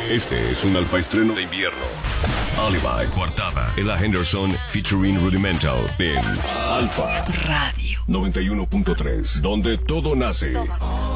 Este es un alfa estreno de invierno. Alibi, Coartada, Ella Henderson, featuring Rudimental, en Alfa Radio 91.3, donde todo nace.